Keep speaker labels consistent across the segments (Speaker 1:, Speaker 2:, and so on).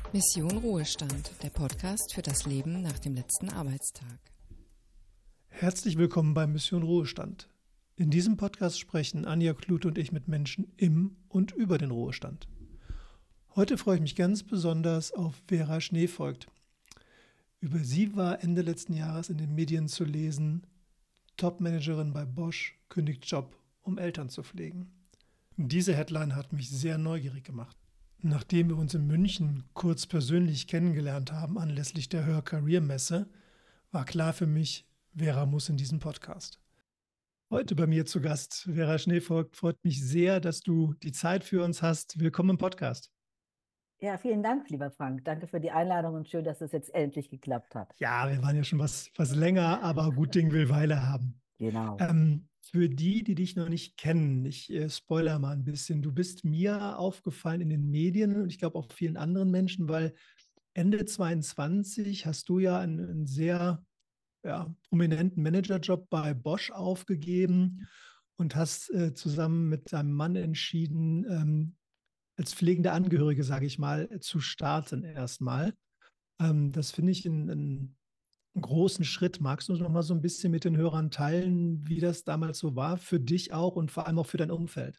Speaker 1: Mission Ruhestand, der Podcast für das Leben nach dem letzten Arbeitstag.
Speaker 2: Herzlich willkommen bei Mission Ruhestand. In diesem Podcast sprechen Anja Kluth und ich mit Menschen im und über den Ruhestand. Heute freue ich mich ganz besonders auf Vera Schneevoigt. Über sie war Ende letzten Jahres in den Medien zu lesen: Top-Managerin bei Bosch kündigt Job, um Eltern zu pflegen. Diese Headline hat mich sehr neugierig gemacht. Nachdem wir uns in München kurz persönlich kennengelernt haben anlässlich der Her Career Messe, war klar für mich, Vera muss in diesen Podcast. Heute bei mir zu Gast Vera Schneevoigt. Freut mich sehr, dass du die Zeit für uns hast. Willkommen im Podcast.
Speaker 3: Ja, vielen Dank, lieber Frank. Danke für die Einladung und schön, dass es jetzt endlich geklappt hat.
Speaker 2: Ja, wir waren ja schon was länger, aber gut Ding will Weile haben.
Speaker 3: Genau.
Speaker 2: Für die dich noch nicht kennen, ich spoiler mal ein bisschen. Du bist mir aufgefallen in den Medien und ich glaube auch vielen anderen Menschen, weil Ende 22 hast du ja einen sehr prominenten Managerjob bei Bosch aufgegeben und hast zusammen mit deinem Mann entschieden, als pflegende Angehörige, sage ich mal, zu starten erstmal. Das finde ich einen großen Schritt. Magst du uns noch mal so ein bisschen mit den Hörern teilen, wie das damals so war, für dich auch und vor allem auch für dein Umfeld?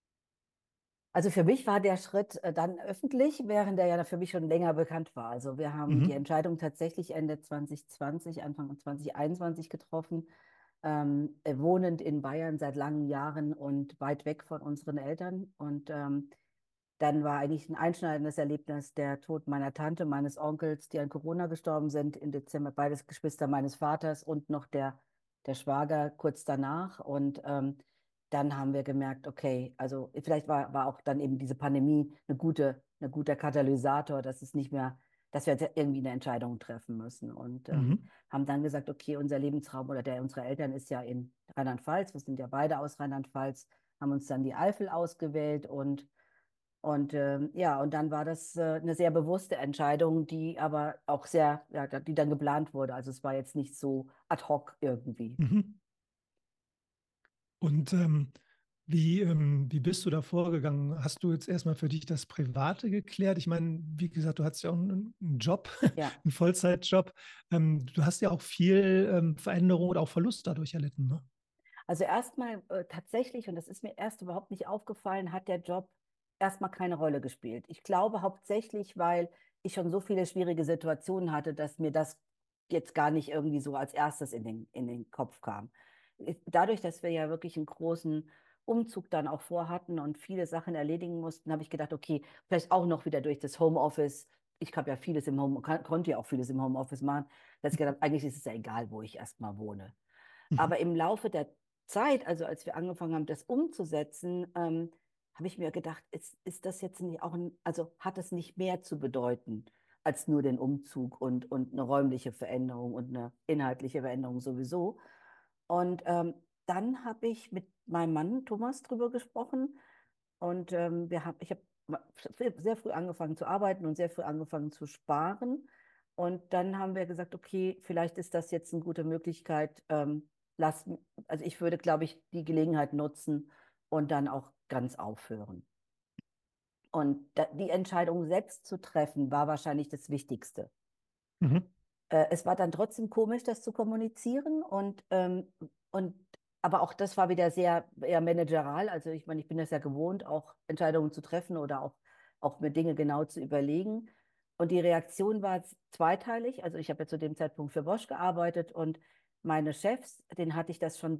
Speaker 3: Also für mich war der Schritt dann öffentlich, während der ja für mich schon länger bekannt war. Also wir haben die Entscheidung tatsächlich Ende 2020, Anfang 2021 getroffen, wohnend in Bayern seit langen Jahren und weit weg von unseren Eltern. Und dann war eigentlich ein einschneidendes Erlebnis der Tod meiner Tante, meines Onkels, die an Corona gestorben sind im Dezember, beides Geschwister meines Vaters und noch der Schwager kurz danach. Und dann haben wir gemerkt, okay, also vielleicht war auch dann eben diese Pandemie ein guter Katalysator, dass es nicht mehr, dass wir jetzt irgendwie eine Entscheidung treffen müssen. Und haben dann gesagt, okay, unser Lebensraum oder der unserer Eltern ist ja in Rheinland-Pfalz, wir sind ja beide aus Rheinland-Pfalz, haben uns dann die Eifel ausgewählt und und dann war das eine sehr bewusste Entscheidung, die aber auch die dann geplant wurde. Also es war jetzt nicht so ad hoc irgendwie.
Speaker 2: Mhm. Und wie bist du da vorgegangen? Hast du jetzt erstmal für dich das Private geklärt? Ich meine, wie gesagt, du hattest ja auch einen Job,
Speaker 3: Ja.
Speaker 2: einen Vollzeitjob. Du hast ja auch viel Veränderung und auch Verlust dadurch erlitten, ne?
Speaker 3: Also erstmal tatsächlich, und das ist mir erst überhaupt nicht aufgefallen, hat der Job erstmal keine Rolle gespielt. Ich glaube hauptsächlich, weil ich schon so viele schwierige Situationen hatte, dass mir das jetzt gar nicht irgendwie so als erstes in den Kopf kam. Dadurch, dass wir ja wirklich einen großen Umzug dann auch vorhatten und viele Sachen erledigen mussten, habe ich gedacht, okay, vielleicht auch noch wieder durch das Homeoffice. Ich habe ja vieles konnte ja auch vieles im Homeoffice machen, dass ich gedacht, eigentlich ist es ja egal, wo ich erstmal wohne.
Speaker 2: Mhm.
Speaker 3: Aber im Laufe der Zeit, also als wir angefangen haben, das umzusetzen, habe ich mir gedacht, ist das jetzt nicht auch also hat es nicht mehr zu bedeuten als nur den Umzug und eine räumliche Veränderung und eine inhaltliche Veränderung sowieso. Und dann habe ich mit meinem Mann Thomas drüber gesprochen und ich habe sehr früh angefangen zu arbeiten und sehr früh angefangen zu sparen. Und dann haben wir gesagt, okay, vielleicht ist das jetzt eine gute Möglichkeit. Lass, also ich würde, glaube ich, die Gelegenheit nutzen und dann auch ganz aufhören. Und die Entscheidung selbst zu treffen, war wahrscheinlich das Wichtigste.
Speaker 2: Mhm.
Speaker 3: Es war dann trotzdem komisch, das zu kommunizieren und aber auch das war wieder sehr eher managerial. Also ich meine, ich bin das ja gewohnt, auch Entscheidungen zu treffen oder auch mir Dinge genau zu überlegen. Und die Reaktion war zweiteilig. Also ich habe ja zu dem Zeitpunkt für Bosch gearbeitet und meine Chefs, denen hatte ich das schon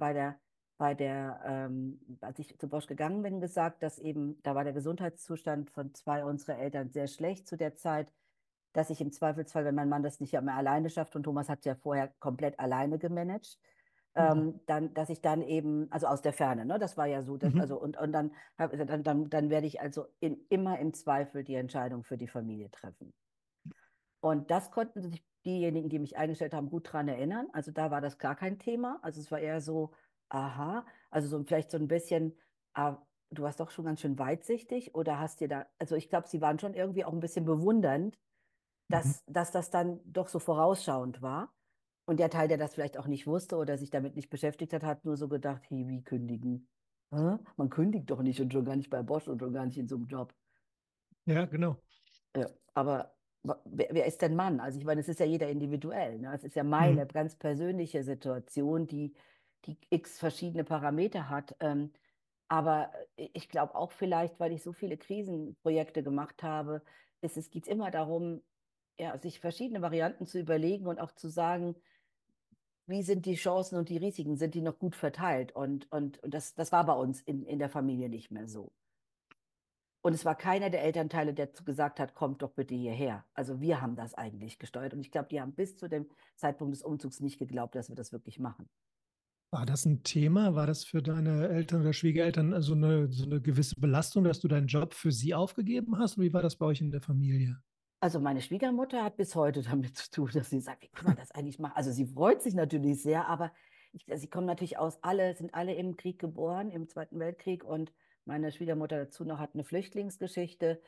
Speaker 3: als ich zu Bosch gegangen bin, gesagt, dass eben, da war der Gesundheitszustand von zwei unserer Eltern sehr schlecht zu der Zeit, dass ich im Zweifelsfall, wenn mein Mann das nicht mehr alleine schafft, und Thomas hat ja vorher komplett alleine gemanagt,
Speaker 2: Wow.
Speaker 3: dass ich dann eben, also aus der Ferne, ne, das war ja so,
Speaker 2: Mhm.
Speaker 3: also und dann werde ich also immer im Zweifel die Entscheidung für die Familie treffen. Und das konnten sich diejenigen, die mich eingestellt haben, gut dran erinnern. Also da war das gar kein Thema. Also es war eher so, aha, also so vielleicht so ein bisschen, du warst doch schon ganz schön weitsichtig oder hast dir da, also ich glaube, sie waren schon irgendwie auch ein bisschen bewundernd,
Speaker 2: Mhm.
Speaker 3: dass das dann doch so vorausschauend war. Und der Teil, der das vielleicht auch nicht wusste oder sich damit nicht beschäftigt hat, hat nur so gedacht, hey, wie kündigen? Hä? Man kündigt doch nicht und schon gar nicht bei Bosch und schon gar nicht in so einem Job.
Speaker 2: Ja, genau.
Speaker 3: Ja, aber wer ist denn Mann? Also ich meine, es ist ja jeder individuell. Ne? Es ist ja meine
Speaker 2: Mhm.
Speaker 3: ganz persönliche Situation, die x verschiedene Parameter hat. Aber ich glaube auch vielleicht, weil ich so viele Krisenprojekte gemacht habe, geht es immer darum, ja, sich verschiedene Varianten zu überlegen und auch zu sagen, wie sind die Chancen und die Risiken, sind die noch gut verteilt? Und das war bei uns in der Familie nicht mehr so. Und es war keiner der Elternteile, der gesagt hat, kommt doch bitte hierher. Also wir haben das eigentlich gesteuert. Und ich glaube, die haben bis zu dem Zeitpunkt des Umzugs nicht geglaubt, dass wir das wirklich machen.
Speaker 2: War das ein Thema? War das für deine Eltern oder Schwiegereltern so eine gewisse Belastung, dass du deinen Job für sie aufgegeben hast? Oder wie war das bei euch in der Familie?
Speaker 3: Also meine Schwiegermutter hat bis heute damit zu tun, dass sie sagt, wie kann man das eigentlich machen? Also sie freut sich natürlich sehr, aber sie kommen natürlich sind alle im Krieg geboren, im Zweiten Weltkrieg, und meine Schwiegermutter dazu noch hat eine Flüchtlingsgeschichte.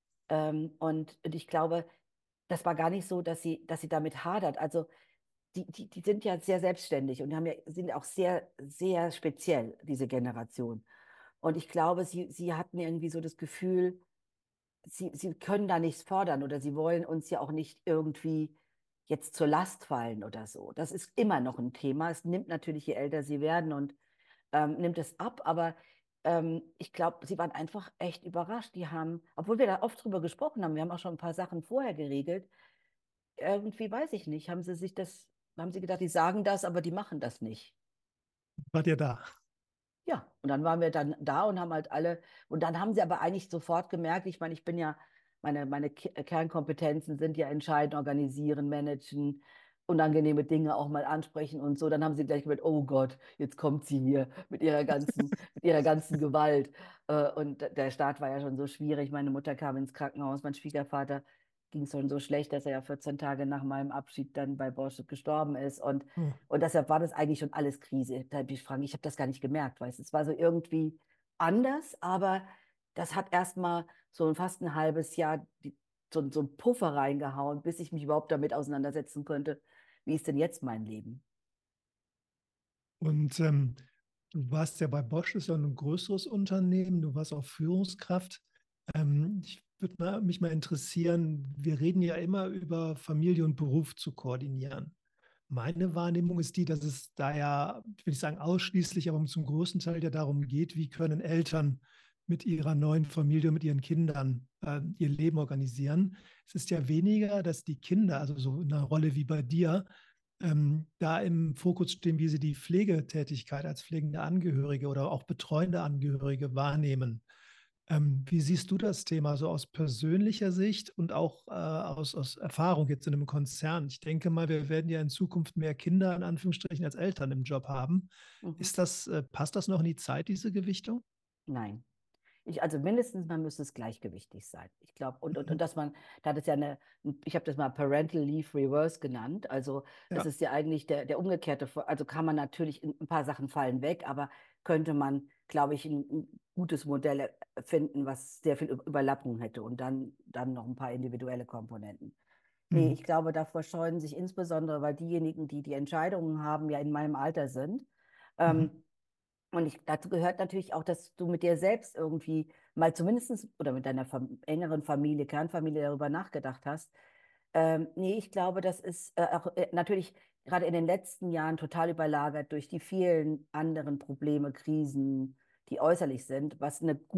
Speaker 3: Und ich glaube, das war gar nicht so, dass sie damit hadert. Also die sind ja sehr selbstständig und sind auch sehr, sehr speziell, diese Generation. Und ich glaube, sie hatten irgendwie so das Gefühl, sie können da nichts fordern oder sie wollen uns ja auch nicht irgendwie jetzt zur Last fallen oder so. Das ist immer noch ein Thema. Es nimmt natürlich, je älter sie werden, und nimmt es ab, aber ich glaube, sie waren einfach echt überrascht. Die haben, obwohl wir da oft drüber gesprochen haben, wir haben auch schon ein paar Sachen vorher geregelt, irgendwie weiß ich nicht, haben sie gedacht, die sagen das, aber die machen das nicht.
Speaker 2: Wart ihr da?
Speaker 3: Ja, und dann waren wir dann da und haben halt alle, und dann haben sie aber eigentlich sofort gemerkt, ich meine, meine Kernkompetenzen sind ja entscheiden, organisieren, managen, unangenehme Dinge auch mal ansprechen und so. Dann haben sie gleich gemerkt, oh Gott, jetzt kommt sie hier mit ihrer ganzen Gewalt. Und der Start war ja schon so schwierig. Meine Mutter kam ins Krankenhaus, mein Schwiegervater ging es schon so schlecht, dass er ja 14 Tage nach meinem Abschied dann bei Borscht gestorben ist.
Speaker 2: Oh.
Speaker 3: Und deshalb war das eigentlich schon alles Krise. Da habe ich fragen, ich habe das gar nicht gemerkt, weißt du. Es war so irgendwie anders, aber das hat erstmal fast ein halbes Jahr so einen Puffer reingehauen, bis ich mich überhaupt damit auseinandersetzen konnte, wie ist denn jetzt mein Leben?
Speaker 2: Und du warst ja bei Bosch, ist ja ein größeres Unternehmen, du warst auch Führungskraft. Ich würde mich mal interessieren, wir reden ja immer über Familie und Beruf zu koordinieren. Meine Wahrnehmung ist die, dass es da ja, ich will nicht sagen ausschließlich, aber zum größten Teil ja darum geht, wie können Eltern mit ihrer neuen Familie, mit ihren Kindern ihr Leben organisieren. Es ist ja weniger, dass die Kinder, also so in einer Rolle wie bei dir, da im Fokus stehen, wie sie die Pflegetätigkeit als pflegende Angehörige oder auch betreuende Angehörige wahrnehmen. Wie siehst du das Thema so aus persönlicher Sicht und auch aus Erfahrung jetzt in einem Konzern? Ich denke mal, wir werden ja in Zukunft mehr Kinder in Anführungsstrichen als Eltern im Job haben.
Speaker 3: Mhm.
Speaker 2: Passt das noch in die Zeit, diese Gewichtung?
Speaker 3: Nein. Also mindestens mal müsste es gleichgewichtig sein. Ich glaube,
Speaker 2: Mhm.
Speaker 3: und dass man, da hat es ja ich habe das mal Parental Leave Reverse genannt. Also es
Speaker 2: Ja.
Speaker 3: ist ja eigentlich der umgekehrte, also kann man natürlich, ein paar Sachen fallen weg, aber könnte man, glaube ich, ein gutes Modell finden, was sehr viel Überlappung hätte und dann noch ein paar individuelle Komponenten. Nee,
Speaker 2: Mhm.
Speaker 3: ich glaube, davor scheuen sich insbesondere, weil diejenigen, die die Entscheidungen haben, ja in meinem Alter sind.
Speaker 2: Mhm.
Speaker 3: Ähm, und dazu gehört natürlich auch, dass du mit dir selbst irgendwie mal zumindest oder mit deiner engeren Familie, Kernfamilie darüber nachgedacht hast. Nee, ich glaube, das ist auch natürlich gerade in den letzten Jahren total überlagert durch die vielen anderen Probleme, Krisen, die äußerlich sind, was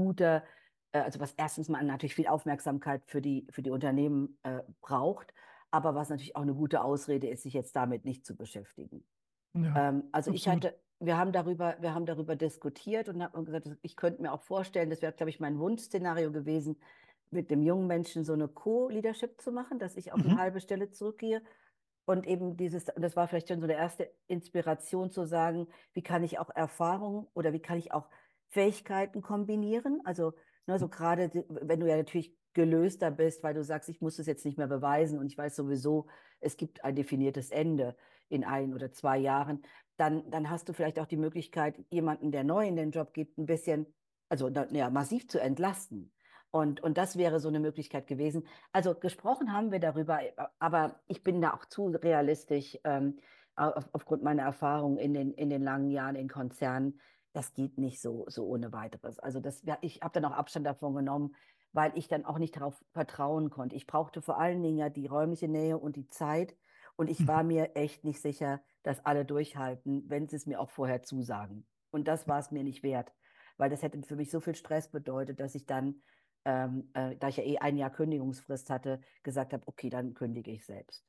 Speaker 3: also was erstens mal natürlich viel Aufmerksamkeit für die Unternehmen braucht, aber was natürlich auch eine gute Ausrede ist, sich jetzt damit nicht zu beschäftigen.
Speaker 2: Ja,
Speaker 3: Also
Speaker 2: absolut.
Speaker 3: wir haben darüber diskutiert und haben gesagt, ich könnte mir auch vorstellen, das wäre, glaube ich, mein Wunschszenario gewesen, mit dem jungen Menschen so eine Co-Leadership zu machen, dass ich auf eine
Speaker 2: Mhm.
Speaker 3: halbe Stelle zurückgehe und eben und das war vielleicht schon so eine erste Inspiration zu sagen, wie kann ich auch Erfahrung oder wie kann ich auch Fähigkeiten kombinieren? Also, ne, so gerade, wenn du ja natürlich gelöster bist, weil du sagst, ich muss es jetzt nicht mehr beweisen und ich weiß sowieso, es gibt ein definiertes Ende in 1 oder 2 Jahren, dann hast du vielleicht auch die Möglichkeit, jemanden, der neu in den Job geht, ein bisschen, also ja, massiv zu entlasten. Und das wäre so eine Möglichkeit gewesen. Also gesprochen haben wir darüber, aber ich bin da auch zu realistisch aufgrund meiner Erfahrung in den langen Jahren in Konzernen. Das geht nicht so ohne weiteres. Also ich habe dann auch Abstand davon genommen, weil ich dann auch nicht darauf vertrauen konnte. Ich brauchte vor allen Dingen ja die räumliche Nähe und die Zeit. Und ich war
Speaker 2: Mhm.
Speaker 3: mir echt nicht sicher, dass alle durchhalten, wenn sie es mir auch vorher zusagen. Und das war es mir nicht wert, weil das hätte für mich so viel Stress bedeutet, dass ich dann, da ich ja eh ein Jahr Kündigungsfrist hatte, gesagt habe, okay, dann kündige ich selbst.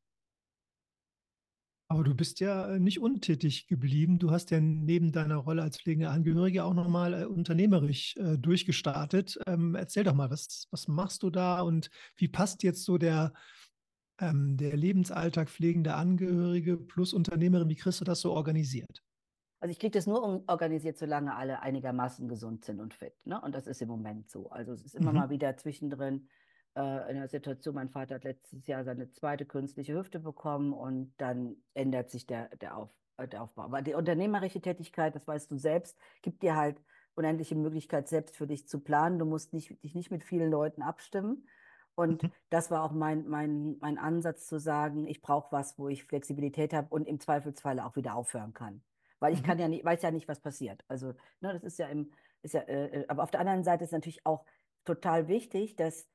Speaker 2: Aber du bist ja nicht untätig geblieben. Du hast ja neben deiner Rolle als pflegende Angehörige auch nochmal unternehmerisch durchgestartet. Erzähl doch mal, was machst du da und wie passt jetzt so der Lebensalltag pflegender Angehörige plus Unternehmerin, wie kriegst du das so organisiert?
Speaker 3: Also ich kriege das nur organisiert, solange alle einigermaßen gesund sind und fit. Ne? Und das ist im Moment so. Also es ist immer mal
Speaker 2: Mhm.
Speaker 3: wieder zwischendrin in der Situation, mein Vater hat letztes Jahr seine zweite künstliche Hüfte bekommen und dann ändert sich der Aufbau. Aber die unternehmerische Tätigkeit, das weißt du selbst, gibt dir halt unendliche Möglichkeit, selbst für dich zu planen. Du musst dich nicht mit vielen Leuten abstimmen. Und
Speaker 2: Mhm.
Speaker 3: das war auch mein Ansatz zu sagen, ich brauche was, wo ich Flexibilität habe und im Zweifelsfall auch wieder aufhören kann. Weil ich
Speaker 2: Mhm.
Speaker 3: kann ja nicht, weiß ja nicht, was passiert. Also, ne, das aber auf der anderen Seite ist natürlich auch total wichtig, dass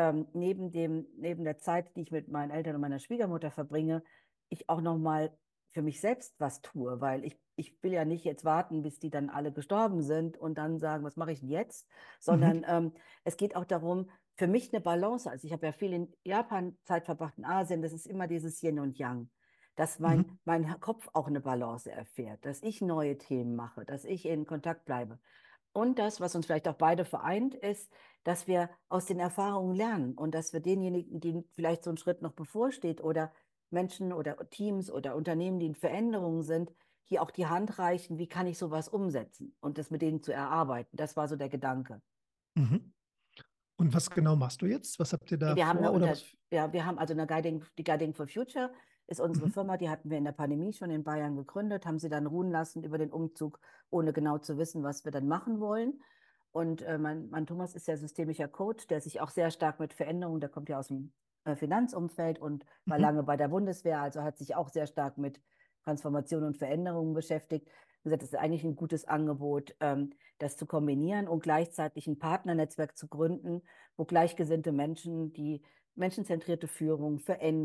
Speaker 3: neben der Zeit, die ich mit meinen Eltern und meiner Schwiegermutter verbringe, ich auch nochmal für mich selbst was tue, weil ich will ja nicht jetzt warten, bis die dann alle gestorben sind und dann sagen, was mache ich denn jetzt? Sondern
Speaker 2: Mhm.
Speaker 3: es geht auch darum, für mich eine Balance. Also ich habe ja viel in Japan Zeit verbracht, in Asien, das ist immer dieses Yin und Yang, dass
Speaker 2: Mhm.
Speaker 3: mein Kopf auch eine Balance erfährt, dass ich neue Themen mache, dass ich in Kontakt bleibe. Und das, was uns vielleicht auch beide vereint, ist, dass wir aus den Erfahrungen lernen und dass wir denjenigen, denen vielleicht so ein Schritt noch bevorsteht oder Menschen oder Teams oder Unternehmen, die in Veränderungen sind, hier auch die Hand reichen, wie kann ich sowas umsetzen und das mit denen zu erarbeiten. Das war so der Gedanke.
Speaker 2: Mhm. Und was genau machst du jetzt? Was habt ihr da
Speaker 3: Wir haben
Speaker 2: vor oder was?
Speaker 3: ja, wir haben also die Guiding for Future ist unsere
Speaker 2: Mhm.
Speaker 3: Firma, die hatten wir in der Pandemie schon in Bayern gegründet, haben sie dann ruhen lassen über den Umzug, ohne genau zu wissen, was wir dann machen wollen. Und mein Thomas ist ja systemischer Coach, der sich auch sehr stark mit Veränderungen, der kommt ja aus dem Finanzumfeld und war
Speaker 2: Mhm.
Speaker 3: lange bei der Bundeswehr, also hat sich auch sehr stark mit Transformation und Veränderungen beschäftigt. Wie gesagt, das ist eigentlich ein gutes Angebot, das zu kombinieren und gleichzeitig ein Partnernetzwerk zu gründen, wo gleichgesinnte Menschen, die menschenzentrierte Führung,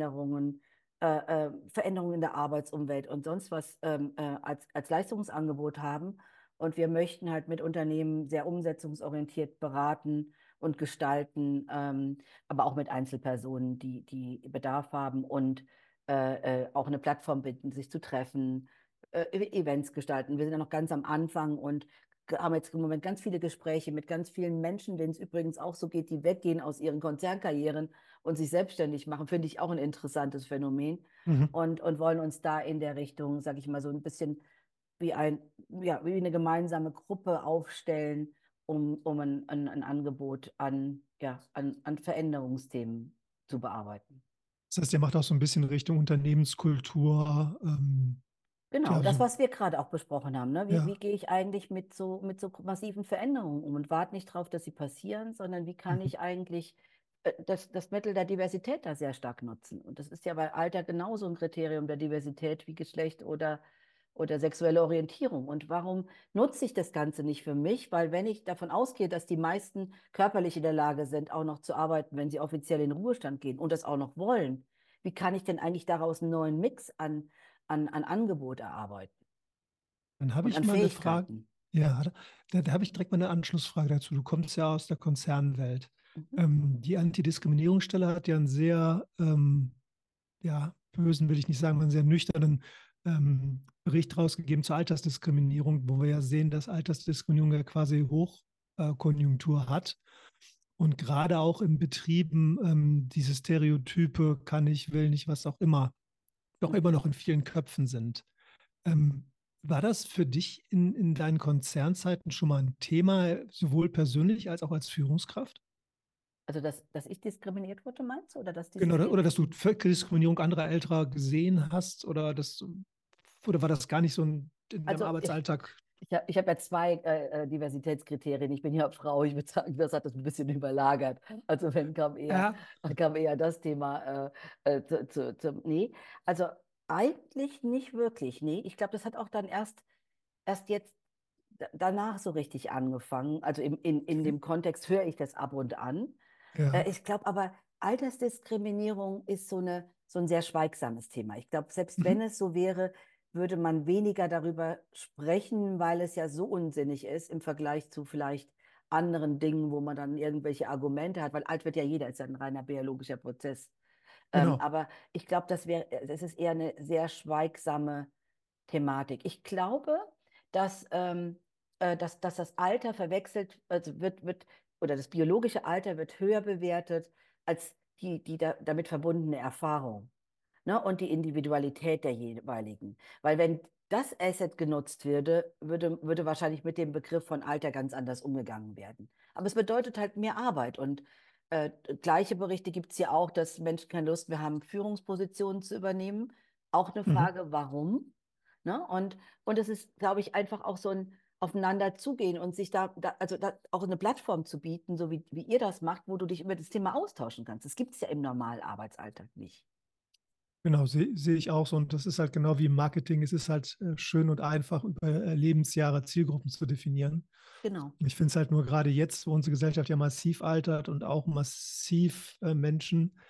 Speaker 3: Veränderungen in der Arbeitsumwelt und sonst was als Leistungsangebot haben. Und wir möchten halt mit Unternehmen sehr umsetzungsorientiert beraten und gestalten, aber auch mit Einzelpersonen, die Bedarf haben und auch eine Plattform bieten, sich zu treffen, Events gestalten. Wir sind ja noch ganz am Anfang und haben jetzt im Moment ganz viele Gespräche mit ganz vielen Menschen, denen es übrigens auch so geht, die weggehen aus ihren Konzernkarrieren und sich selbstständig machen, finde ich auch ein interessantes Phänomen.
Speaker 2: Mhm.
Speaker 3: Und wollen uns da in der Richtung, sage ich mal, so ein bisschen wie wie eine gemeinsame Gruppe aufstellen, um ein Angebot an Veränderungsthemen zu bearbeiten.
Speaker 2: Das heißt, ihr macht auch so ein bisschen Richtung Unternehmenskultur.
Speaker 3: Genau,
Speaker 2: Ja,
Speaker 3: das,
Speaker 2: so,
Speaker 3: was wir gerade auch besprochen haben. Ne? Wie
Speaker 2: ja.
Speaker 3: gehe ich eigentlich mit so massiven Veränderungen um und warte nicht darauf, dass sie passieren, sondern wie kann
Speaker 2: Mhm.
Speaker 3: ich eigentlich das Mittel der Diversität da sehr stark nutzen? Und das ist ja bei Alter genauso ein Kriterium der Diversität wie Geschlecht oder sexuelle Orientierung. Und warum nutze ich das Ganze nicht für mich? Weil wenn ich davon ausgehe, dass die meisten körperlich in der Lage sind, auch noch zu arbeiten, wenn sie offiziell in den Ruhestand gehen und das auch noch wollen, wie kann ich denn eigentlich daraus einen neuen Mix an Angebot erarbeiten
Speaker 2: Dann habe
Speaker 3: und
Speaker 2: ich
Speaker 3: an
Speaker 2: mal eine Frage.
Speaker 3: Fähigkeiten.
Speaker 2: Ja, da habe ich direkt mal eine Anschlussfrage dazu. Du kommst ja aus der Konzernwelt.
Speaker 3: Mhm.
Speaker 2: Die Antidiskriminierungsstelle hat ja einen sehr, ja, bösen will ich nicht sagen, einen sehr nüchternen Bericht rausgegeben zur Altersdiskriminierung, wo wir ja sehen, dass Altersdiskriminierung ja quasi Hochkonjunktur hat. Und gerade auch in Betrieben diese Stereotype kann ich, will nicht, was auch immer, doch immer
Speaker 3: Mhm.
Speaker 2: noch in vielen Köpfen sind. Ähm, War das für dich in deinen Konzernzeiten schon mal ein Thema, sowohl persönlich als auch als Führungskraft?
Speaker 3: Also, dass ich diskriminiert wurde, meinst du? Oder dass
Speaker 2: Genau,
Speaker 3: dieses
Speaker 2: oder
Speaker 3: Thema?
Speaker 2: dass du Diskriminierung anderer Älterer gesehen hast oder war das gar nicht so in deinem
Speaker 3: Also,
Speaker 2: Arbeitsalltag?
Speaker 3: ich hab ja zwei Diversitätskriterien. Ich bin ja Frau, ich würde sagen, das hat das ein bisschen überlagert. Also, wenn
Speaker 2: Ja.
Speaker 3: kam eher das Thema nee. Also, eigentlich nicht wirklich, nee. Ich glaube, das hat auch dann erst jetzt danach so richtig angefangen. Also in
Speaker 2: Okay.
Speaker 3: dem Kontext höre ich das ab und an.
Speaker 2: Ja.
Speaker 3: Ich glaube aber, Altersdiskriminierung ist so ein sehr schweigsames Thema. Ich glaube, selbst wenn
Speaker 2: Mhm.
Speaker 3: es so wäre, würde man weniger darüber sprechen, weil es ja so unsinnig ist im Vergleich zu vielleicht anderen Dingen, wo man dann irgendwelche Argumente hat, weil alt wird ja jeder, ist ja ein reiner biologischer Prozess.
Speaker 2: Genau.
Speaker 3: Aber ich glaube, das ist eher eine sehr schweigsame Thematik. Ich glaube, dass, dass das Alter verwechselt, also oder das biologische Alter wird höher bewertet als die damit verbundene Erfahrung, ne? Und die Individualität der jeweiligen. Weil wenn das Asset genutzt würde wahrscheinlich mit dem Begriff von Alter ganz anders umgegangen werden. Aber es bedeutet halt mehr Arbeit. Und äh, gleiche Berichte gibt es ja auch, dass Menschen keine Lust mehr haben, Führungspositionen zu übernehmen. Auch eine
Speaker 2: Mhm.
Speaker 3: Frage, warum? Ne? Und es ist, glaube ich, einfach auch so ein Aufeinander zugehen und sich da auch eine Plattform zu bieten, so wie ihr das macht, wo du dich über das Thema austauschen kannst. Das gibt es ja im normalen Arbeitsalltag nicht.
Speaker 2: Genau, sehe ich auch so. Und das ist halt genau wie im Marketing. Es ist halt schön und einfach, über Lebensjahre Zielgruppen zu definieren.
Speaker 3: Genau.
Speaker 2: Ich finde es halt nur gerade jetzt, wo unsere Gesellschaft ja massiv altert und auch massiv Menschen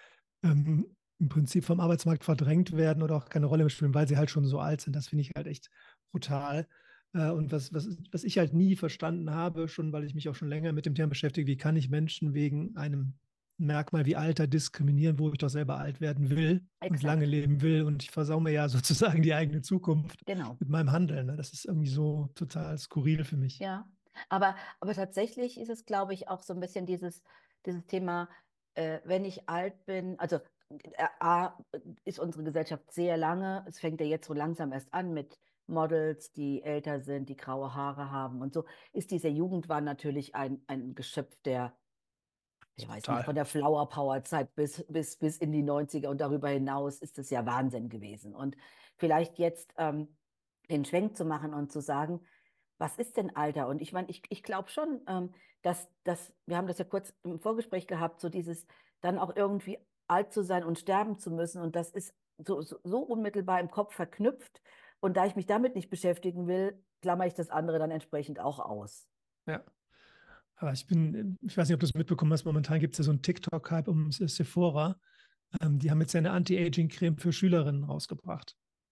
Speaker 2: im Prinzip vom Arbeitsmarkt verdrängt werden oder auch keine Rolle mehr spielen, weil sie halt schon so alt sind. Das finde ich halt echt brutal. Und was ich halt nie verstanden habe, schon weil ich mich auch schon länger mit dem Thema beschäftige, wie kann ich Menschen wegen einem Merkmal wie Alter diskriminieren, wo ich doch selber alt werden will und lange
Speaker 3: Exakt.
Speaker 2: leben will und ich versau mir ja sozusagen die eigene Zukunft
Speaker 3: Genau.
Speaker 2: mit meinem Handeln. Ne? Das ist irgendwie so total skurril für mich.
Speaker 3: Ja. Aber tatsächlich ist es, glaube ich, auch so ein bisschen dieses Thema, wenn ich alt bin, also A, ist unsere Gesellschaft sehr lange, es fängt ja jetzt so langsam erst an mit Models, die älter sind, die graue Haare haben und so, ist dieser Jugendwahn natürlich ein Geschöpf der, ich weiß nicht, von
Speaker 2: Total.
Speaker 3: der Flower Power Zeit bis in die Neunziger und darüber hinaus ist es ja Wahnsinn gewesen. Und vielleicht jetzt den Schwenk zu machen und zu sagen, was ist denn Alter? Und ich meine, ich glaube schon, wir haben das ja kurz im Vorgespräch gehabt, so dieses dann auch irgendwie alt zu sein und sterben zu müssen. Und das ist so unmittelbar im Kopf verknüpft. Und da ich mich damit nicht beschäftigen will, klammer ich das andere dann entsprechend auch aus.
Speaker 2: Ja. Aber ich weiß nicht, ob du es mitbekommen hast, momentan gibt es ja so einen TikTok-Hype um Sephora. Die haben jetzt ja eine Anti-Aging-Creme für Schülerinnen rausgebracht.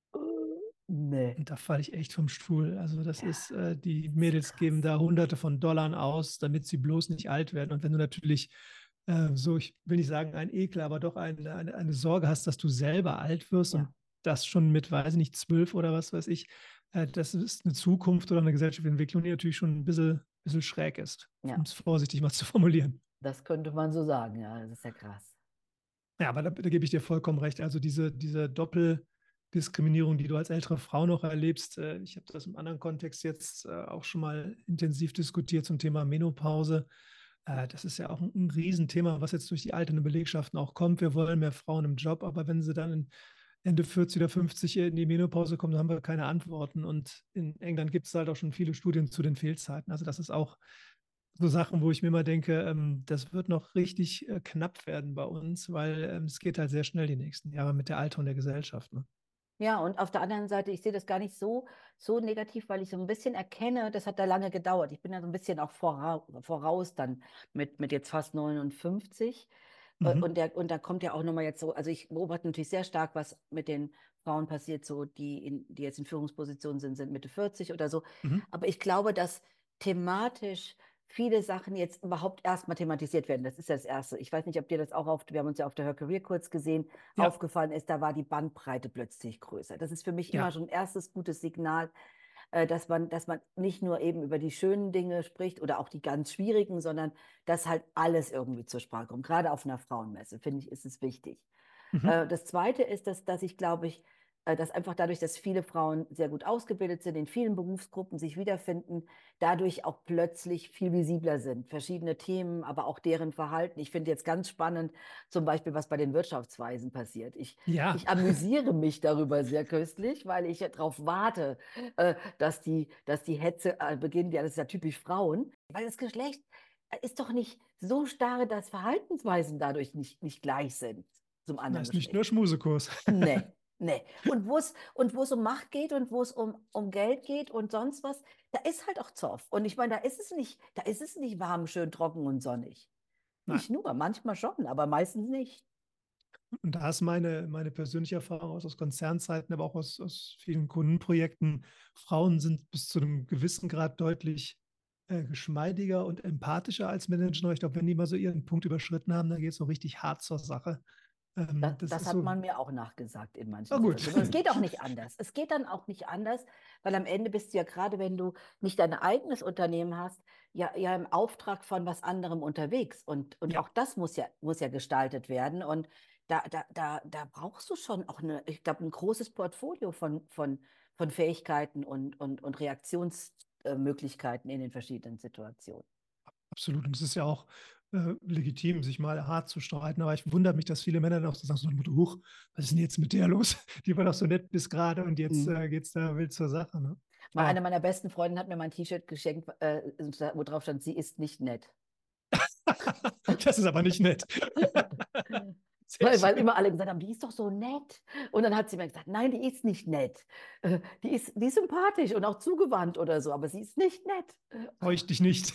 Speaker 3: Nee.
Speaker 2: Und da falle ich echt vom Stuhl. Also das
Speaker 3: Ja,
Speaker 2: ist, die
Speaker 3: ist so
Speaker 2: Mädels geben
Speaker 3: krass.
Speaker 2: da Hunderte von Dollar aus, damit sie bloß nicht alt werden. Und wenn du natürlich so, ich will nicht sagen ein Ekel, aber doch eine Sorge hast, dass du selber alt wirst
Speaker 3: Ja,
Speaker 2: und das schon mit, weiß ich nicht, 12 oder was weiß ich, das ist eine Zukunft oder eine gesellschaftliche Entwicklung, die natürlich schon ein bisschen schräg ist, um
Speaker 3: ja,
Speaker 2: es vorsichtig mal zu formulieren.
Speaker 3: das könnte man so sagen. Ja, das ist ja krass.
Speaker 2: Ja, aber da gebe ich dir vollkommen recht. Also diese Doppeldiskriminierung, die du als ältere Frau noch erlebst, ich habe das im anderen Kontext jetzt auch schon mal intensiv diskutiert zum Thema Menopause. Das ist ja auch ein Riesenthema, was jetzt durch die alternden Belegschaften auch kommt. Wir wollen mehr Frauen im Job, aber wenn sie dann Ende 40 oder 50 in die Menopause kommen, dann haben wir keine Antworten. Und in England gibt es halt auch schon viele Studien zu den Fehlzeiten. Also das ist auch so Sachen, wo ich mir immer denke, das wird noch richtig knapp werden bei uns, weil es geht halt sehr schnell die nächsten Jahre mit der Alterung der Gesellschaft. Ne?
Speaker 3: Ja, und auf der anderen Seite, ich sehe das gar nicht so negativ, weil ich so ein bisschen erkenne, das hat da lange gedauert. Ich bin da so ein bisschen auch voraus dann mit jetzt fast 59.
Speaker 2: Mhm.
Speaker 3: Und da kommt ja auch nochmal jetzt so, also ich beobachte natürlich sehr stark, was mit den Frauen passiert, so die jetzt in Führungspositionen sind Mitte 40 oder so.
Speaker 2: Mhm.
Speaker 3: Aber ich glaube, dass thematisch viele Sachen jetzt überhaupt erstmal thematisiert werden. Das ist ja das Erste. Ich weiß nicht, ob dir das auch wir haben uns ja auf der Her Career kurz gesehen,
Speaker 2: Ja,
Speaker 3: aufgefallen ist, da war die Bandbreite plötzlich größer. Das ist für mich immer
Speaker 2: ja.
Speaker 3: schon ein erstes gutes Signal, dass man nicht nur eben über die schönen Dinge spricht oder auch die ganz schwierigen, sondern dass halt alles irgendwie zur Sprache kommt. Gerade auf einer Frauenmesse, finde ich, ist es wichtig.
Speaker 2: Mhm.
Speaker 3: Das Zweite ist, dass ich glaube ich, dass einfach dadurch, dass viele Frauen sehr gut ausgebildet sind, in vielen Berufsgruppen sich wiederfinden, dadurch auch plötzlich viel visibler sind. Verschiedene Themen, aber auch deren Verhalten. Ich finde jetzt ganz spannend, zum Beispiel, was bei den Wirtschaftsweisen passiert. Ich
Speaker 2: Ja,
Speaker 3: amüsiere mich darüber sehr köstlich, weil ich ja darauf warte, dass die Hetze beginnt. Ja, das ist ja typisch Frauen. Weil das Geschlecht ist doch nicht so starr, dass Verhaltensweisen dadurch nicht gleich sind zum
Speaker 2: das
Speaker 3: anderen
Speaker 2: ist nicht
Speaker 3: Geschlecht.
Speaker 2: nur Schmusekurs.
Speaker 3: Nee, nee. Und wo es um Macht geht und wo es um Geld geht und sonst was, da ist halt auch Zoff. Und ich meine, da ist es nicht warm, schön trocken und sonnig.
Speaker 2: Nein.
Speaker 3: Nicht nur, manchmal schon, aber meistens nicht.
Speaker 2: Und da ist meine persönliche Erfahrung aus Konzernzeiten, aber auch aus vielen Kundenprojekten. Frauen sind bis zu einem gewissen Grad deutlich geschmeidiger und empathischer als Manager. Ich glaube, wenn die mal so ihren Punkt überschritten haben, dann geht es so richtig hart zur Sache. Das
Speaker 3: Das
Speaker 2: ist
Speaker 3: hat
Speaker 2: so,
Speaker 3: man mir auch nachgesagt in
Speaker 2: na
Speaker 3: manchen
Speaker 2: gut.
Speaker 3: Situationen. Und es geht auch nicht anders. Es geht dann auch nicht anders, weil am Ende bist du ja gerade, wenn du nicht dein eigenes Unternehmen hast, ja im Auftrag von was anderem unterwegs. Und
Speaker 2: Ja,
Speaker 3: auch das muss ja gestaltet werden. Und da brauchst du schon auch ich glaube, ein großes Portfolio von Fähigkeiten und Reaktionsmöglichkeiten in den verschiedenen Situationen.
Speaker 2: absolut. Und es ist ja auch legitim, sich mal hart zu streiten. Aber ich wundere mich, dass viele Männer dann auch so sagen, so, Huch, was ist denn jetzt mit der los? Die war doch so nett bis gerade und jetzt
Speaker 3: Mhm.
Speaker 2: geht's da wild zur Sache. Ne?
Speaker 3: Eine
Speaker 2: Aber
Speaker 3: meiner besten Freundinnen hat mir mein T-Shirt geschenkt, wo drauf stand, sie ist nicht nett.
Speaker 2: das ist aber nicht nett. Sehr
Speaker 3: Weil
Speaker 2: schön.
Speaker 3: immer alle gesagt haben, die ist doch so nett. Und dann hat sie mir gesagt, nein, die ist nicht nett. Die ist sympathisch und auch zugewandt oder so, aber sie ist nicht nett.
Speaker 2: Täusch dich nicht.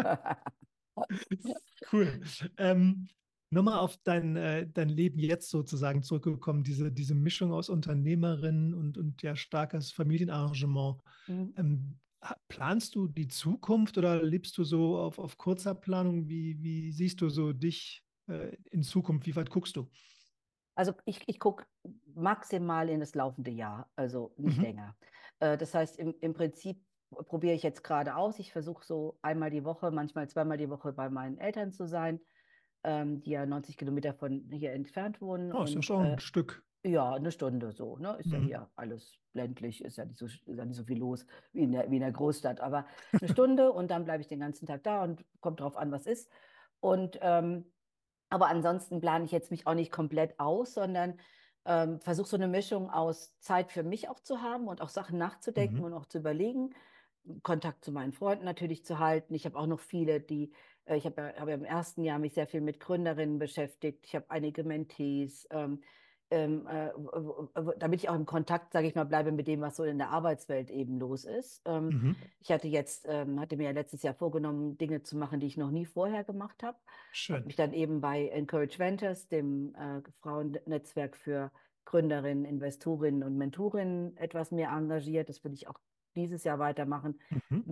Speaker 2: Cool. Nochmal auf dein Leben jetzt sozusagen zurückgekommen, diese Mischung aus Unternehmerin und ja starkes Familienarrangement.
Speaker 3: Mhm.
Speaker 2: Planst du die Zukunft oder lebst du so auf kurzer Planung? Wie siehst du so dich in Zukunft? Wie weit guckst du?
Speaker 3: Also ich gucke maximal in das laufende Jahr, also nicht
Speaker 2: Mhm.
Speaker 3: länger. Das heißt, im Prinzip probiere ich jetzt gerade aus. Ich versuche so einmal die Woche, manchmal zweimal die Woche bei meinen Eltern zu sein, die ja 90 Kilometer von hier entfernt wohnen.
Speaker 2: Oh, ist ja
Speaker 3: Und
Speaker 2: schon ein Stück.
Speaker 3: ja, eine Stunde so, ne? Ist ja
Speaker 2: Mhm.
Speaker 3: hier alles ländlich, ist ja nicht so viel los wie in der Großstadt. Aber eine Stunde und dann bleibe ich den ganzen Tag da und kommt drauf an, was ist. Und aber ansonsten plane ich jetzt mich auch nicht komplett aus, sondern versuche so eine Mischung aus Zeit für mich auch zu haben und auch Sachen nachzudenken
Speaker 2: Mhm.
Speaker 3: und auch zu überlegen. Kontakt zu meinen Freunden natürlich zu halten. Ich habe auch noch viele, habe ja im ersten Jahr mich sehr viel mit Gründerinnen beschäftigt. Ich habe einige Mentees, damit ich auch im Kontakt, sage ich mal, bleibe mit dem, was so in der Arbeitswelt eben los ist.
Speaker 2: Mhm.
Speaker 3: Ich hatte mir ja letztes Jahr vorgenommen, Dinge zu machen, die ich noch nie vorher gemacht habe. Habe
Speaker 2: Schön.
Speaker 3: mich dann eben bei Encourage Ventures, dem Frauennetzwerk für Gründerinnen, Investorinnen und Mentorinnen, etwas mehr engagiert. Das will ich auch dieses Jahr weitermachen.
Speaker 2: Mhm.
Speaker 3: Einen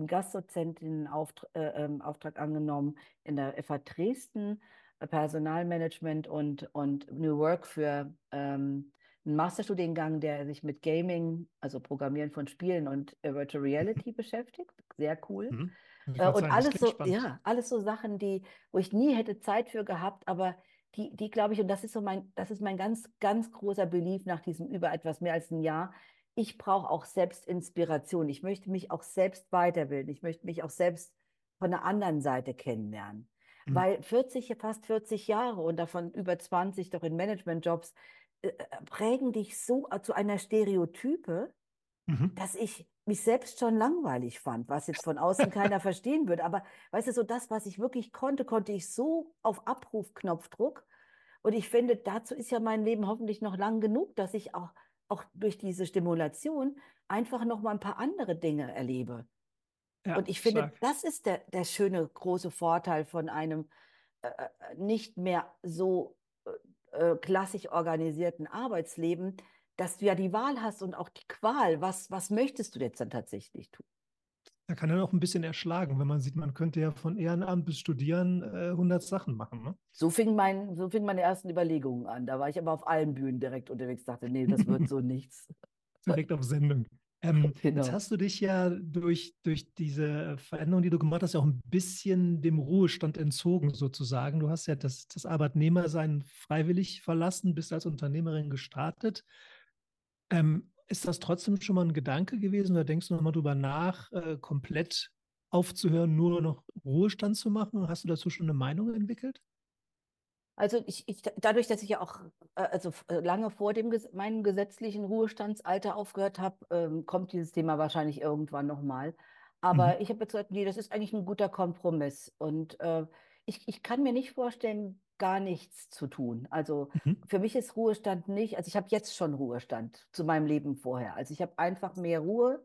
Speaker 3: Gastdozentinnen-Auftrag angenommen in der FH Dresden, Personalmanagement und New Work für einen Masterstudiengang, der sich mit Gaming, also Programmieren von Spielen und Virtual Reality beschäftigt. Sehr cool.
Speaker 2: Mhm. Ich wollte
Speaker 3: Und
Speaker 2: sagen, das
Speaker 3: alles
Speaker 2: klingt
Speaker 3: so,
Speaker 2: spannend.
Speaker 3: ja, alles so Sachen, wo ich nie hätte Zeit für gehabt, aber die glaube ich, und das ist mein ganz, ganz großer Belief nach diesem über etwas mehr als ein Jahr. Ich brauche auch selbst Inspiration. Ich möchte mich auch selbst weiterbilden. Ich möchte mich auch selbst von der anderen Seite kennenlernen.
Speaker 2: Mhm.
Speaker 3: Weil fast 40 Jahre und davon über 20 doch in Managementjobs prägen dich so zu einer Stereotype,
Speaker 2: Mhm.
Speaker 3: dass ich mich selbst schon langweilig fand, was jetzt von außen keiner verstehen würde. Aber weißt du, so das, was ich wirklich konnte, konnte ich so auf Abruf-Knopfdruck. Und ich finde, dazu ist ja mein Leben hoffentlich noch lang genug, dass ich auch durch diese Stimulation einfach noch mal ein paar andere Dinge erlebe. Und
Speaker 2: Ja,
Speaker 3: ich finde,
Speaker 2: stark.
Speaker 3: das ist der schöne große Vorteil von einem nicht mehr so klassisch organisierten Arbeitsleben, dass du ja die Wahl hast und auch die Qual, was möchtest du jetzt dann tatsächlich tun?
Speaker 2: Da kann er auch ein bisschen erschlagen, wenn man sieht, man könnte ja von Ehrenamt bis Studieren 100 Sachen machen. Ne?
Speaker 3: So fingen meine ersten Überlegungen an. Da war ich aber auf allen Bühnen direkt unterwegs, dachte, nee, das wird so nichts.
Speaker 2: Direkt auf Sendung. Jetzt
Speaker 3: Genau.
Speaker 2: hast du dich ja durch diese Veränderung, die du gemacht hast, ja auch ein bisschen dem Ruhestand entzogen, sozusagen. Du hast ja das Arbeitnehmersein freiwillig verlassen, bist als Unternehmerin gestartet. Ist das trotzdem schon mal ein Gedanke gewesen oder denkst du nochmal drüber nach, komplett aufzuhören, nur noch Ruhestand zu machen? Hast du dazu schon eine Meinung entwickelt?
Speaker 3: Also dadurch, dass ich ja auch lange vor meinem gesetzlichen Ruhestandsalter aufgehört habe, kommt dieses Thema wahrscheinlich irgendwann nochmal. Aber
Speaker 2: Mhm.
Speaker 3: ich habe jetzt gesagt, nee, das ist eigentlich ein guter Kompromiss. Und ich kann mir nicht vorstellen, gar nichts zu tun. Also
Speaker 2: Mhm.
Speaker 3: für mich ist Ruhestand nicht, also ich habe jetzt schon Ruhestand zu meinem Leben vorher. Also ich habe einfach mehr Ruhe.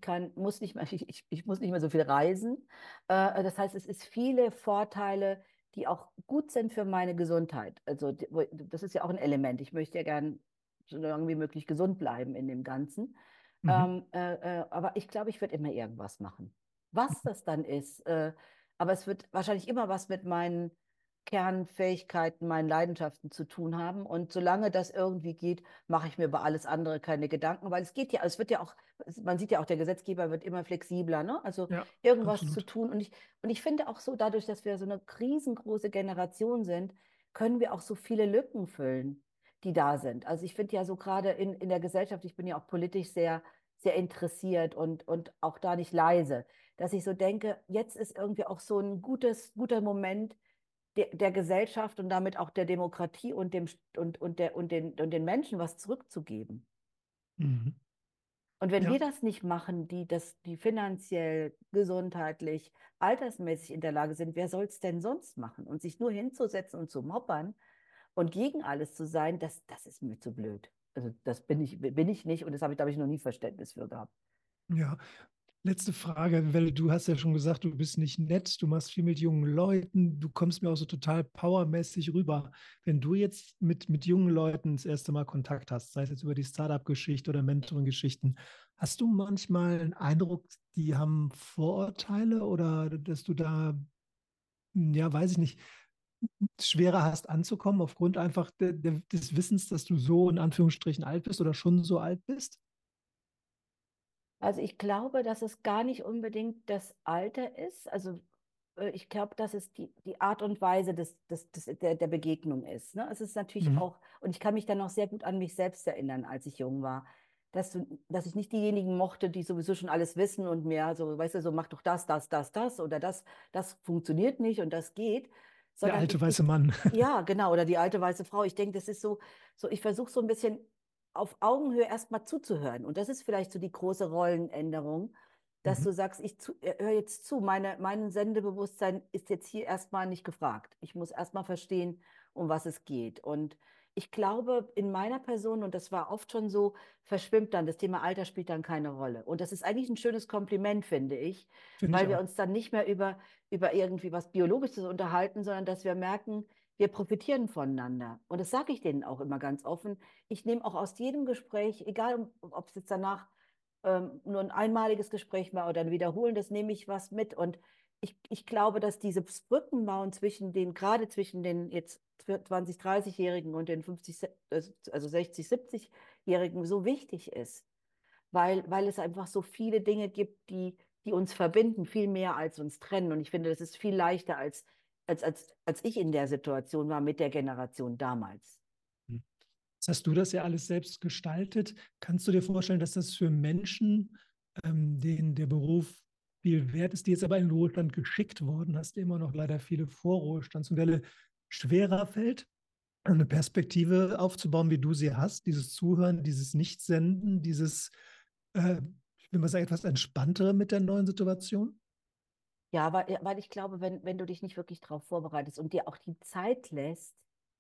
Speaker 3: Muss nicht mehr, ich muss nicht mehr so viel reisen. Das heißt, es ist viele Vorteile, die auch gut sind für meine Gesundheit. Also das ist ja auch ein Element. Ich möchte ja gern so lange wie möglich gesund bleiben in dem Ganzen.
Speaker 2: Mhm.
Speaker 3: Aber ich glaube, ich werde immer irgendwas machen. Was das dann ist, aber es wird wahrscheinlich immer was mit meinen Kernfähigkeiten, meinen Leidenschaften zu tun haben. Und solange das irgendwie geht, mache ich mir über alles andere keine Gedanken, weil es geht ja, es wird ja auch, man sieht ja auch, der Gesetzgeber wird immer flexibler, ne? Also
Speaker 2: Ja,
Speaker 3: irgendwas zu
Speaker 2: absolut.
Speaker 3: tun. Und ich finde auch so, dadurch, dass wir so eine riesengroße Generation sind, können wir auch so viele Lücken füllen, die da sind. Also ich finde ja so gerade in der Gesellschaft, ich bin ja auch politisch sehr, sehr interessiert und auch da nicht leise, dass ich so denke, jetzt ist irgendwie auch so ein guter Moment der Gesellschaft und damit auch der Demokratie und den Menschen was zurückzugeben.
Speaker 2: Mhm.
Speaker 3: Und wenn wir
Speaker 2: Ja.
Speaker 3: das nicht machen, die finanziell, gesundheitlich, altersmäßig in der Lage sind, wer soll es denn sonst machen? Und sich nur hinzusetzen und zu moppern und gegen alles zu sein, das ist mir zu blöd. Also das bin ich nicht und das habe ich noch nie Verständnis für gehabt.
Speaker 2: Ja, letzte Frage, weil du hast ja schon gesagt, du bist nicht nett, du machst viel mit jungen Leuten, du kommst mir auch so total powermäßig rüber. Wenn du jetzt mit jungen Leuten das erste Mal Kontakt hast, sei es jetzt über die Startup-Geschichte oder Mentoring-Geschichten, hast du manchmal einen Eindruck, die haben Vorurteile oder dass du da, ja, weiß ich nicht, schwerer hast anzukommen aufgrund einfach des Wissens, dass du so in Anführungsstrichen alt bist oder schon so alt bist?
Speaker 3: Also ich glaube, dass es gar nicht unbedingt das Alter ist. Also ich glaube, dass es die Art und Weise der Begegnung ist. Ne? Es ist natürlich
Speaker 2: Mhm.
Speaker 3: auch, und ich kann mich dann noch sehr gut an mich selbst erinnern, als ich jung war, dass ich nicht diejenigen mochte, die sowieso schon alles wissen und mir so, weißt du, so mach doch das oder das funktioniert nicht und das geht,
Speaker 2: Der
Speaker 3: sondern
Speaker 2: alte weiße Mann.
Speaker 3: ja, genau, oder die alte weiße Frau. Ich denke, das ist so, ich versuche so ein bisschen auf Augenhöhe erstmal zuzuhören. Und das ist vielleicht so die große Rollenänderung, dass
Speaker 2: Mhm.
Speaker 3: du sagst, hör jetzt zu, mein Sendebewusstsein ist jetzt hier erstmal nicht gefragt. Ich muss erstmal verstehen, um was es geht. Und ich glaube, in meiner Person, und das war oft schon so, verschwimmt dann, das Thema Alter spielt dann keine Rolle. Und das ist eigentlich ein schönes Kompliment, finde ich,
Speaker 2: Finde ich
Speaker 3: weil wir
Speaker 2: auch.
Speaker 3: uns dann nicht mehr über irgendwie was Biologisches unterhalten, sondern dass wir merken, wir profitieren voneinander. Und das sage ich denen auch immer ganz offen. Ich nehme auch aus jedem Gespräch, egal ob es jetzt danach nur ein einmaliges Gespräch war oder ein wiederholendes, nehme ich was mit. Und ich glaube, dass dieses Brückenbauen gerade zwischen den jetzt 20, 30-Jährigen und den 50, also 60, 70-Jährigen so wichtig ist, weil es einfach so viele Dinge gibt, die uns verbinden, viel mehr als uns trennen. Und ich finde, das ist viel leichter, als ich in der Situation war mit der Generation damals.
Speaker 2: Jetzt hast du das ja alles selbst gestaltet. Kannst du dir vorstellen, dass das für Menschen, denen der Beruf viel wert ist, die jetzt aber in den Ruhestand geschickt worden, hast du immer noch leider viele Vorruhestandsmodelle, schwerer fällt, eine Perspektive aufzubauen, wie du sie hast, dieses Zuhören, dieses Nichtsenden, dieses, ich will mal sagen, etwas entspanntere mit der neuen Situation?
Speaker 3: Ja, weil ich glaube, wenn du dich nicht wirklich darauf vorbereitest und dir auch die Zeit lässt,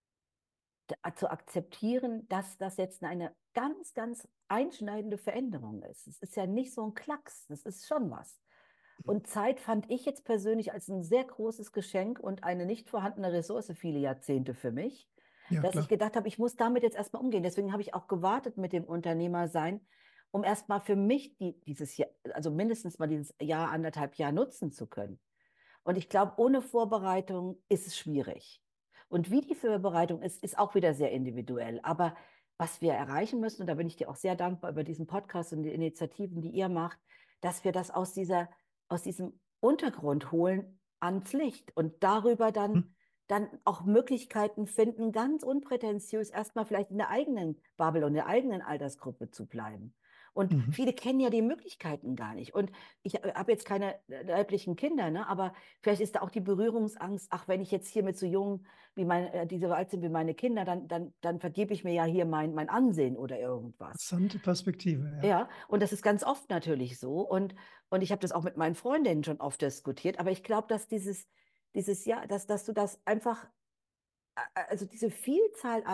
Speaker 3: zu akzeptieren, dass das jetzt eine ganz, ganz einschneidende Veränderung ist. Es ist ja nicht so ein Klacks, das ist schon was. Und Zeit fand ich jetzt persönlich als ein sehr großes Geschenk und eine nicht vorhandene Ressource viele Jahrzehnte für mich,
Speaker 2: Ja,
Speaker 3: dass ich
Speaker 2: klar.
Speaker 3: gedacht habe, ich muss damit jetzt erstmal umgehen. Deswegen habe ich auch gewartet mit dem Unternehmersein, um erstmal für mich dieses Jahr, also mindestens mal dieses Jahr, anderthalb Jahr nutzen zu können. Und ich glaube, ohne Vorbereitung ist es schwierig. Und wie die Vorbereitung ist auch wieder sehr individuell. Aber was wir erreichen müssen, und da bin ich dir auch sehr dankbar über diesen Podcast und die Initiativen, die ihr macht, dass wir das aus diesem Untergrund holen ans Licht und darüber
Speaker 2: Hm?
Speaker 3: dann auch Möglichkeiten finden, ganz unprätentiös erstmal vielleicht in der eigenen Bubble und in der eigenen Altersgruppe zu bleiben. Und
Speaker 2: Mhm.
Speaker 3: viele kennen ja die Möglichkeiten gar nicht. Und ich habe jetzt keine leiblichen Kinder, ne? Aber vielleicht ist da auch die Berührungsangst, ach, wenn ich jetzt hier mit so jungen, die so alt sind wie meine Kinder, dann vergebe ich mir ja hier mein Ansehen oder irgendwas.
Speaker 2: Interessante Perspektive, ja.
Speaker 3: Ja, und das ist ganz oft natürlich so. Und ich habe das auch mit meinen Freundinnen schon oft diskutiert. Aber ich glaube, dass ja, dass du das einfach, also diese Vielzahl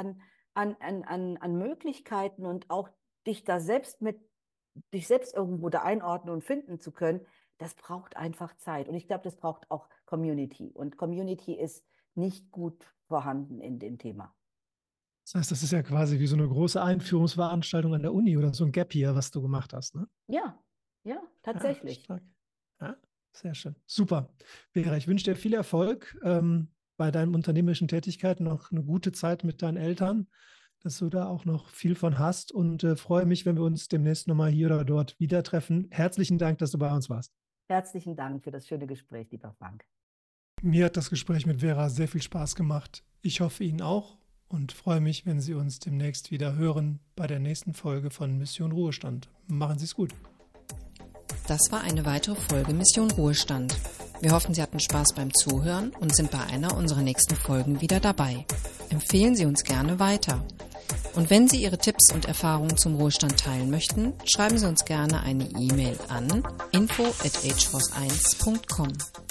Speaker 3: an Möglichkeiten und auch dich da selbst dich selbst irgendwo da einordnen und finden zu können, das braucht einfach Zeit. Und ich glaube, das braucht auch Community. Und Community ist nicht gut vorhanden in dem Thema.
Speaker 2: Das heißt, das ist ja quasi wie so eine große Einführungsveranstaltung an der Uni oder so ein Gap Year, was du gemacht hast, ne?
Speaker 3: Ja, tatsächlich.
Speaker 2: Ja, stark. Ja, sehr schön. Super. Vera, ich wünsche dir viel Erfolg bei deinen unternehmerischen Tätigkeiten, noch eine gute Zeit mit deinen Eltern, dass du da auch noch viel von hast und freue mich, wenn wir uns demnächst nochmal hier oder dort wieder treffen. Herzlichen Dank, dass du bei uns warst.
Speaker 3: Herzlichen Dank für das schöne Gespräch, lieber Frank.
Speaker 2: Mir hat das Gespräch mit Vera sehr viel Spaß gemacht. Ich hoffe Ihnen auch und freue mich, wenn Sie uns demnächst wieder hören bei der nächsten Folge von Mission Ruhestand. Machen Sie es gut.
Speaker 1: Das war eine weitere Folge Mission Ruhestand. Wir hoffen, Sie hatten Spaß beim Zuhören und sind bei einer unserer nächsten Folgen wieder dabei. Empfehlen Sie uns gerne weiter. Und wenn Sie Ihre Tipps und Erfahrungen zum Ruhestand teilen möchten, schreiben Sie uns gerne eine E-Mail an info@ageforce1.com.